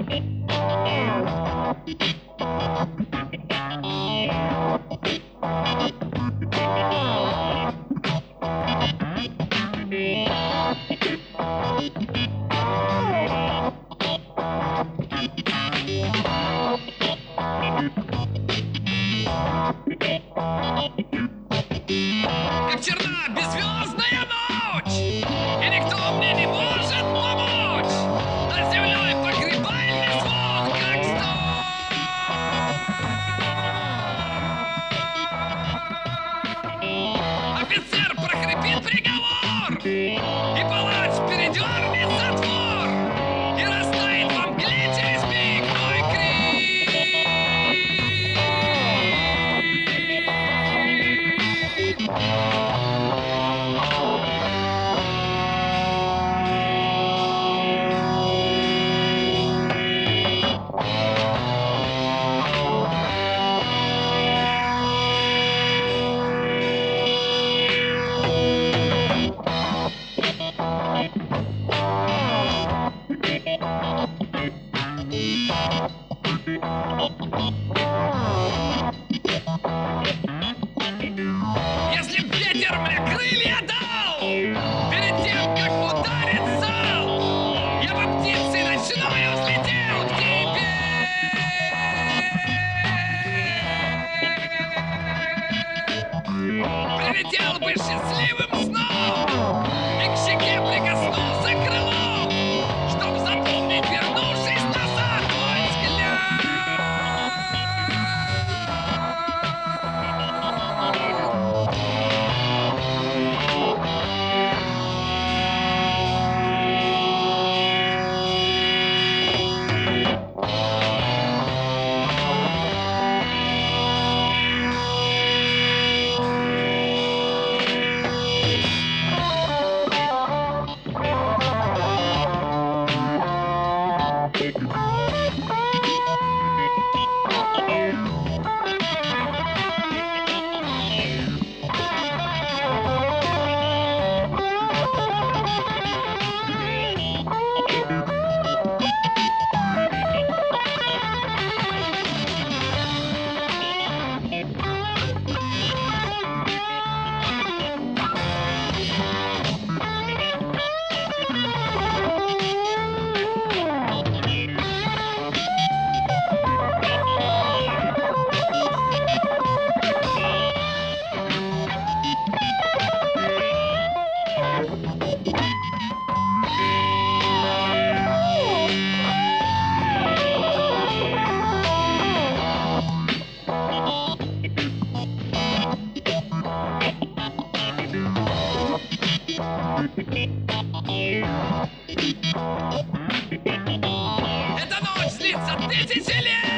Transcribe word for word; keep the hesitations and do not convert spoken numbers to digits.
Как черна беззвездная ночь, и никто мне не может помочь. Над землей погребальный звук, как стон. Офицер прохрипит приговор, и палач передернет затвор, и растает во мгле через миг мой крик. Если б ветер мне крылья дал перед тем, как ударит зал, я бы птицей ночной взлетел к тебе. Прилетел бы счастливым сном и к щеке прикоснулся крылом, чтоб запомнить, вернувшись назад, твой взгляд. Эта ночь длится тысячи лет.